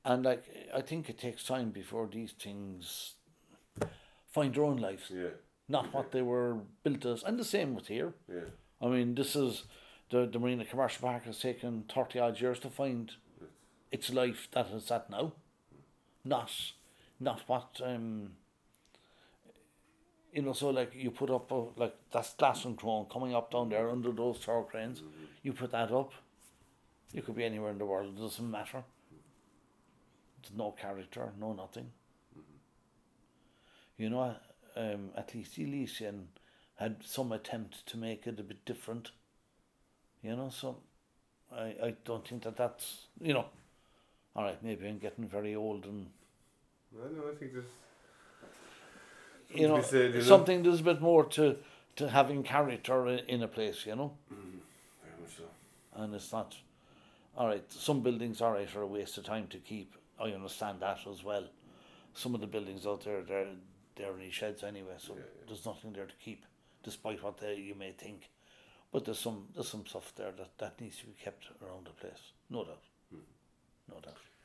And like, I think it takes time before these things find their own lives, Yeah. not what they were built as. And the same with here. Yeah. I mean, this is the Marina Commercial Park has taken 30 odd years to find its life that it's at now. Not what so like you put up like that's glass and chrome coming up down there under those tower cranes. You put that up, you could be anywhere in the world, it doesn't matter. There's no character, no nothing. You know, at least Elysian had some attempt to make it a bit different. You know, so I don't think that's, all right, maybe I'm getting very old and, I think there's you know, said, something there's a bit more to having character in a place, Very much so. and it's not, all right, some buildings, all right, are a waste of time to keep. I understand that as well. Some of the buildings out there, they're in sheds anyway, so there's nothing there to keep, despite what you may think. But there's some stuff there that needs to be kept around the place, no doubt. No doubt.